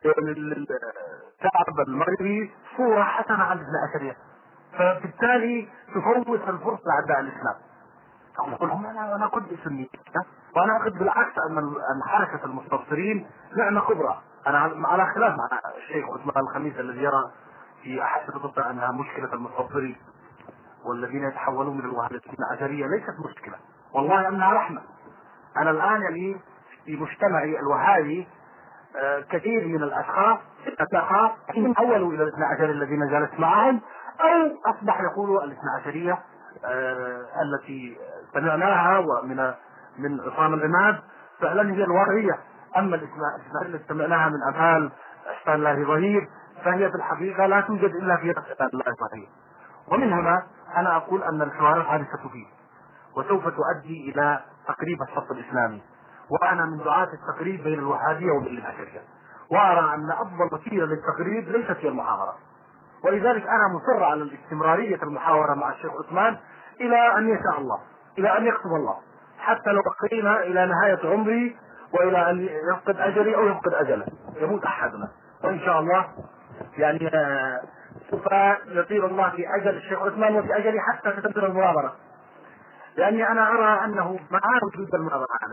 الشعب المغربي صورة حسنة عن الاثني عشرية، فبالتالي تفوت الفرصة لأعداء الإسلام. أقول لهم أنا أنا كنت سني، وأنا أعتقد بالعكس أن حركة المستبصرين نعمة كبرى. أنا على خلاف مع الشيخ عثمان الخميس الذي يرى في أحد الخطة أنها مشكلة المستبصرين والذين يتحولون من الوهابية العشرية ليست مشكلة، والله أنها رحمة. أنا الآن يعني في مجتمعي الوهابي كثير من الأشخاص أتاقى تحولوا إلى الاثنى عشر الذين جلست معهم، أو أصبح يقولوا الاثنى عشرية التي سمعناها ومن من عصام العماد فعلا هي الواقعية. أما الاثنى عشر التي سمعناها من أمثال إحسان الله ظهير فهي في الحقيقة لا توجد إلا في إحسان الله ظهير. ومن هنا أنا أقول أن الحوارات هذه ستفيد وسوف تؤدي إلى تقريب الصف الإسلامي، وأنا من دعاة التقريب بين الوهابية وبين العشرية، وأرى أن أفضل وسيلة للتقريب ليست هي المحاورة، ولذلك أنا مصر على الاستمرارية المحاورة مع الشيخ عثمان إلى أن يشاء الله، إلى أن يكتب الله، حتى لو بقينا إلى نهاية عمري وإلى أن يفقد أجلي أو يفقد أجله، يموت أحدنا، وإن شاء الله يعني سوف يطير الله في أجل الشيخ عثمان وفي أجلي حتى تتبدل المناظرة، لأني أنا أرى أنه مع وجود المناظرة هذا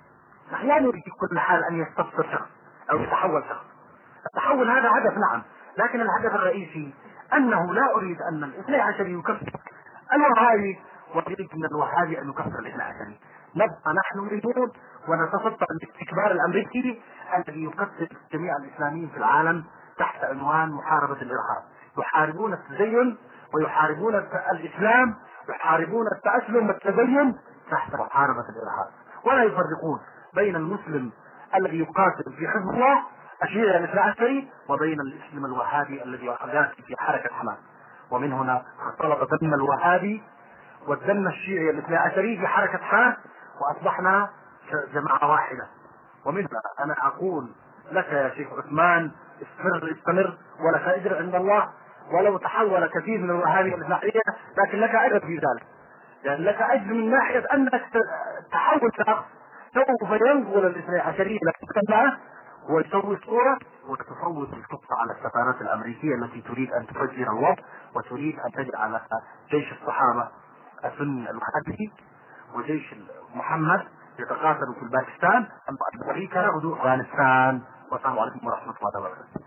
لا نريد في كل حال أن يستبصر شخص أو يتحول شخص. التحول هذا هدف نعم، لكن الهدف الرئيسي أنه لا أريد أن الاثني عشري يكفر الوهابي وأريد من الوهابي أن يكفر الاثني عشري. نبقى نحن نريدون ونتصدى الاستكبار الأمريكي الذي يكفر جميع الإسلاميين في العالم تحت عنوان محاربة الإرهاب. يحاربون التدين ويحاربون الإسلام، يحاربون التأسلم والتدين تحت محاربة الإرهاب، ولا يفرقون بين المسلم الذي يقاتل في حزب الله الشيعي الاثني عشري وبين المسلم الوهابي الذي يقاتل في حركة حماس. ومن هنا اختلط دم الوهابي والدم الشيعي الاثني عشري في حركة حماس وأصبحنا جماعة واحدة. ومن هنا أنا أقول لك يا شيخ عثمان استمر استمر ولك أجر عند الله، ولو تحول كثير من الوهابي الاثني عشري لكن لك أجر في ذلك، يعني لك أجر من ناحية أنك تحول شخص سوف ينقل الاثني عشرية لك ويسوي صورة وتفوت الخطة على السفارات الأمريكية التي تريد أن تفجر الله وتريد أن تجعل جيش الصحابة السني الوهابي وجيش محمد يتقاتلوا في باكستان أمريكا ودول أفغانستان. والسلام عليكم ورحمة الله وبركاته.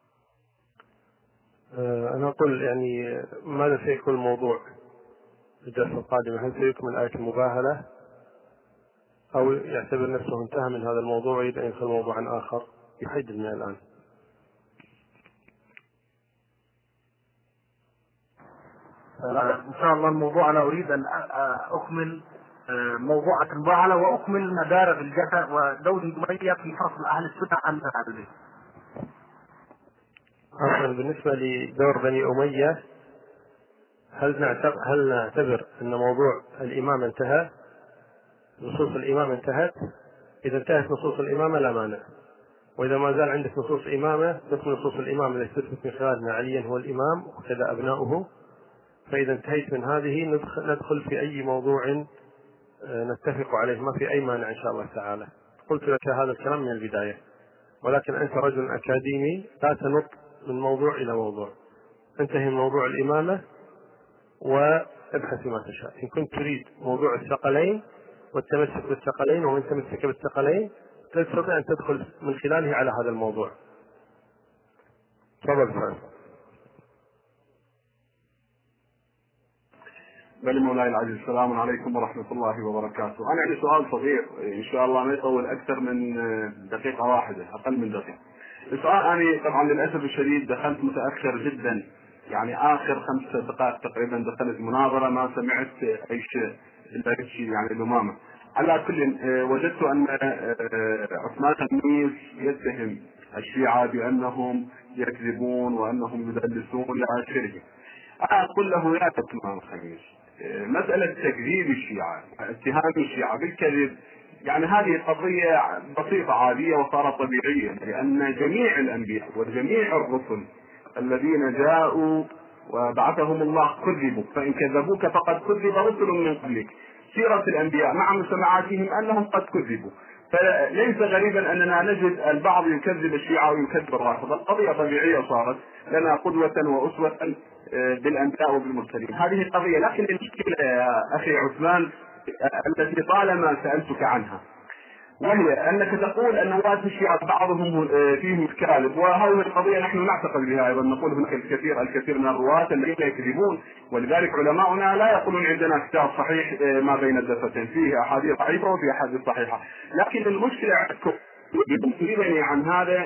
أنا أقول يعني ماذا سيكون الموضوع الجلسة القادمة؟ هل سيكمل آية المباهلة أو يعتبر نفسه انتهى من هذا الموضوع ويريد أن يدخل موضوعا آخر يحدد من الآن؟ إن شاء الله الموضوع أنا أريد أن أكمل موضوع المباهلة وأكمل مدار الجلسة ودور الأمية في فصل أهل السنة عن هذا البيت. أصلا بالنسبة لدور بني أمية هل نعتبر هل نعتبر أن موضوع الإمامة انتهى؟ نصوص الإمامة انتهت؟ إذا انتهت نصوص الإمامة لا مانع، وإذا ما زال عندك نصوص إمامة مثل نصوص الإمامة التي تثبت من خلالها عليا هو الإمام وكذا أبناؤه، فإذا انتهيت من هذه ندخل في أي موضوع نتفق عليه، ما في أي مانع إن شاء الله تعالى. قلت لك هذا الكلام من البداية، ولكن أنت رجل أكاديمي لا تنط من موضوع إلى موضوع، انتهي من موضوع الإمامة وابحث ما تشاء. إن كنت تريد موضوع الثقلين والتمسك بالثقلين ومن تمسك بالثقلين تستطيع أن تدخل من خلاله على هذا الموضوع. تفضل. بل مولاي العزيز السلام عليكم ورحمة الله وبركاته. أنا عندي سؤال صغير إن شاء الله ما يطول أكثر من دقيقة واحدة، أقل من دقيقة. السؤال أنا طبعا للأسف الشديد دخلت متأخر جدا، يعني آخر خمس دقائق تقريبا دخلت مناظرة، ما سمعت أي شيء إلا شيء يعني الأمامة. على كل وجدت أن عثمان الخميس يتهم الشيعة بأنهم يكذبون وأنهم يدلسون إلى آخره. أنا أقول له يا عثمان الخميس، مسألة تكذيب الشيعة، اتهام الشيعة بالكذب، يعني هذه قضية بسيطة عادية وصارت طبيعية، لأن جميع الأنبياء وجميع الرسل الذين جاءوا وبعثهم الله كذبوا، فإن كذبوك فقد كذب رسل من قبلك. سيرة الأنبياء مع مسمعاتهم أنهم قد كذبوا، فليس غريبا أننا نجد البعض يكذب الشيعة ويكذب الرافضة. القضية طبيعية صارت لنا قدوة وأسوة بالأنبياء وبالمرسلين، هذه قضية. لكن المشكلة يا أخي عثمان التي طالما سألتك عنها، وهي أنك تقول أن رواة الشيعة بعضهم فيهم كاذب، وهذه القضية نحن نعتقد بها أيضا، نقول هناك الكثير الكثير من الرواة الذين يكذبون، ولذلك علماؤنا لا يقولون عندنا كتاب صحيح ما بين الدفتين، فيه أحاديث ضعيفة وفيه أحاديث صحيحة. لكن المشكلة يمكنني عن هذا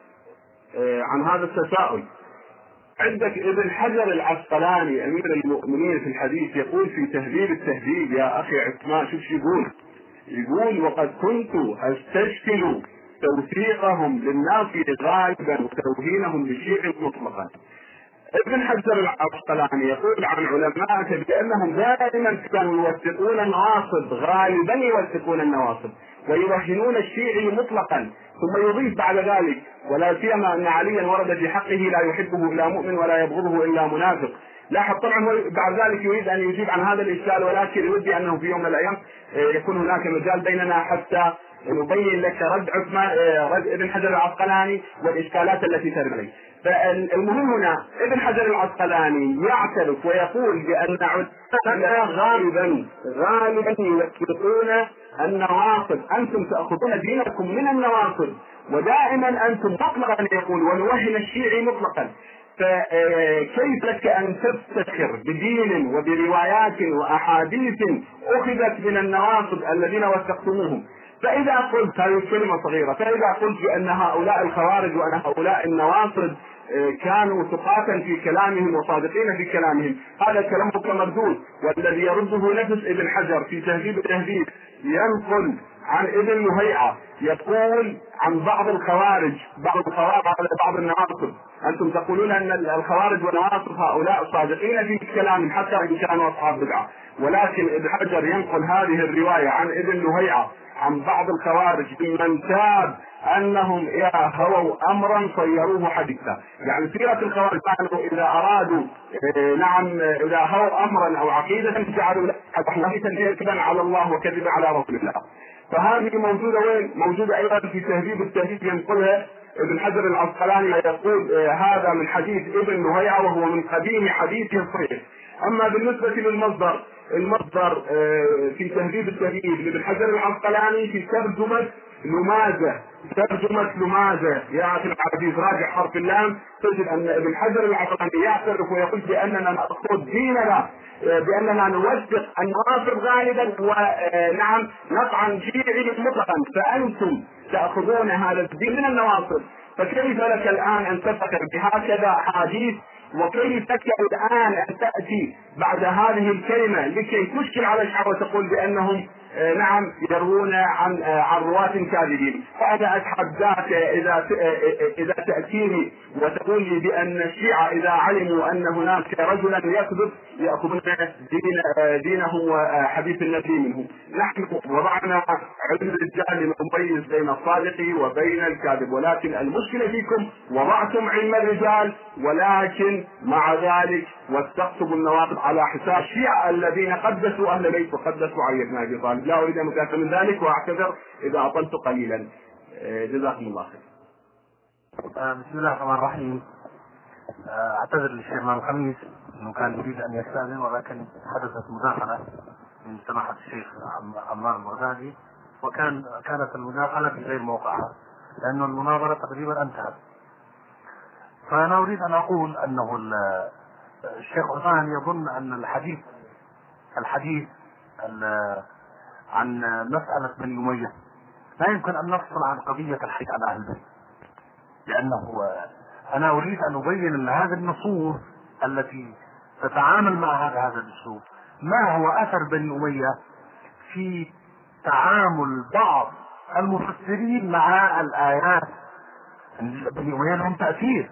عن هذا التساؤل. عندك ابن حجر العسقلاني أمير المؤمنين في الحديث يقول في تهذيب التهذيب يا أخي عثمان، شوف شو يقول، يقول وقد كنت أستشكل توثيقهم للناس غالبا وتوهينهم للشيعة مطلقا. ابن حجر العسقلاني يقول عن علمائه بأنهم دائما كانوا يوثقون النواصب، غالبا يوثقون النواصب ويوهنون الشيعي مطلقا، ثم يضيف بعد ذلك ولا سيما أن عليا ورد في حقه لا يحبه إلا مؤمن ولا يبغضه إلا منافق. لاحظ طبعا بعد ذلك يريد أن يجيب عن هذا الإشكال، ولكن يودي أنه في يوم من الأيام يكون هناك مجال بيننا حتى نبين لك رد عثمان رد ابن حجر العسقلاني والإشكالات التي ترد عليه. فالمهم هنا ابن حجر العسقلاني يعترف ويقول بأن علماء غالبا غالبا يوثقون النواصب، أنتم تأخذون دينكم من النواصب، ودائما أنتم مطلقا يقول ونوهن الشيعي مطلقا. فكيف لك أن تفتخر بدين وبروايات وأحاديث أخذت من النواصب الذين وثقتموهم؟ فإذا قلت هذه كلمة صغيرة، فإذا قلت بأن هؤلاء الخوارج وأن هؤلاء النواصب كانوا ثقاتا في كلامهم وصادقين في كلامهم، هذا كلامك مردود. والذي يرده نفس ابن حجر في تهذيب التهذيب ينقل عن ابن لهيعة يقول عن بعض الخوارج بعض الخوارج على بعض النواصب، أنتم تقولون أن الخوارج والنواصب هؤلاء صادقين في كلامهم حتى إن كانوا أصحاب بدعة، ولكن ابن حجر ينقل هذه الرواية عن ابن لهيعة عن بعض الخوارج ممن تاب أنهم إذا هووا أمرا صيروه حديثا. يعني سيرة الخوارج كانوا إذا أرادوا إيه نعم إذا هووا أمرا أو عقيدة جعلوا له حديثا كذبا على الله وكذبا على رسول الله. فهذه موجودة وين؟ موجودة أيضا في تهذيب التهذيب ينقلها ابن حجر العسقلاني يقول إيه هذا من حديث ابن لهيعة وهو من قديم حديثه الصحيح. أما بالنسبة للمصدر، المصدر في تهذيب التهذيب لابن حجر العسقلاني في ترجمة لماذا ترجمة لماذا يا أخي العزيز راجع حرف اللام، تجد أن ابن حجر العسقلاني يعترف ويقول بأننا نأخذ ديننا بأننا نوثق النواصب غالبا ونعم نطعن شيعي مطلقا، فأنتم تأخذون هذا الدين من النواصب، فكيف لك الآن أن تفتخر بهكذا حديث؟ وكيف لك الآن أن تأتي بعد هذه الكلمة لكي تشكل على الشعب وتقول بأنهم آه نعم يروون عن آه عن رواة كاذبين؟ فأنا أتحداك إذا إذا تأتيني وتقول لي بأن الشيعة إذا علموا أن هناك رجلا يكذب يأخذون دين آه دينهم وحديث النبي منه. نحن وضعنا علم الرجال لنميز بين الصادق وبين الكاذب، ولكن المشكلة فيكم وضعتم علم الرجال ولكن مع ذلك وثقتم النواقض على حساب الشيعة الذين قدسوا أهل البيت وقدسوا علي بن أبي طالب. لا أريد أن أكثر من ذلك وأعتذر إذا أطلت قليلا. جزاكم الله خير. بسم الله الرحمن الرحيم. أعتذر للشيخ إمام الخميس أنه كان يريد أن يستأذن، ولكن حدثت مداخلة من سماحة الشيخ عمار البغدادي، وكان كانت المداخلة في غير موقعها لأن المناظرة تقريبا انتهت. فأنا أريد أن أقول أنه الشيخ عثمان يظن أن الحديث الحديث عن مسألة بني أمية لا يمكن أن نفصل عن قضية الحديث عن أهل البيت، لأنه أنا أريد أن أبين أن هذه النصوص التي تتعامل مع هذا هذا الأسلوب ما هو أثر بني أمية في تعامل بعض المفسرين مع الآيات. بني أمية لهم تأثير.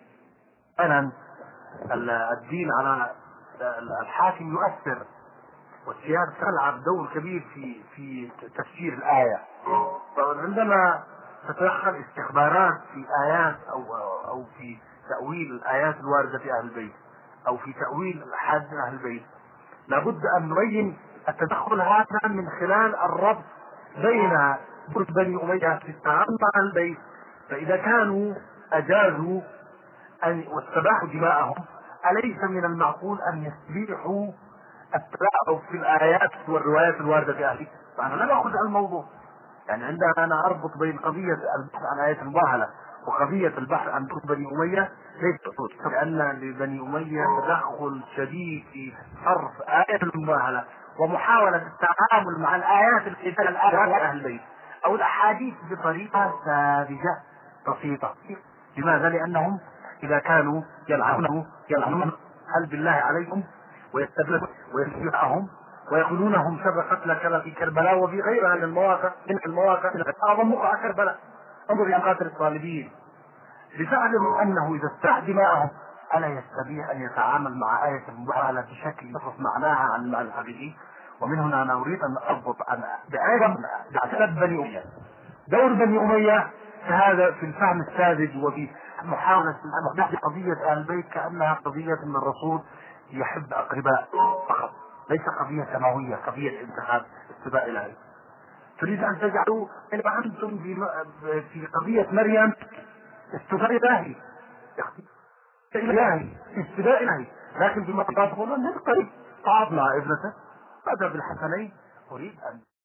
أنا الدين على الحاكم يؤثر، والسيادة تلعب دور كبير في في تفسير الآية. فعندما تتدخل استخبارات في آيات أو أو في تأويل الآيات الواردة في أهل البيت أو في تأويل الأحاديث أهل البيت، لابد أن نبين التدخل هذا من خلال الربط بين بني أمية في التعامل مع البيت. فإذا كانوا أجازوا أن واستباحوا دماءهم، أليس من المعقول أن يستبيحوا التلاعب في الآيات والروايات الواردة في أهل البيت؟ فأنا لا أخذ الموضوع. يعني عندما أنا أربط بين قضية البحث عن آية المباهلة وقضية البحث عن بني أمية ليس صوت، لأن لبني أمية تدخل شديد في صرف آية المباهلة ومحاولة التعامل مع الآيات التي الآيات أهل البيت أو الأحاديث بطريقة ساذجة بسيطة. لماذا؟ لأنهم إذا كانوا يلعنونه يلعنون هل بالله عليكم ويستبلغ ويسبحهم ويقولونهم شر قتلى كما في كربلاء وفي غيرها من المواقع من المواقع أعظم وقع كربلاء. انظر إلى قاتل الصالبين لتعلموا أنه إذا استحى دماءهم ألا يستطيع أن يتعامل مع آية المباهلة بشكل يصف معناها عن المعنى الحقيقي. ومن هنا أنا أريد أن أربط عن بآية بعد بني أمية دور بني أمية في هذا في الفهم الساذج وفي محاولة أن نحكي قضية آل البيت كأنها قضية من الرسول يحب أقرباء فقط، ليس قضية سماوية، قضية انتخاب استباء إلهي. تريد أن تجعلوا إن أنتم في في قضية مريم استباء إلهي إلهي استباء إلهي، لكن في مقاطع تقولون نقترب تعاطنا ابنته هذا بالحسنين. أريد أن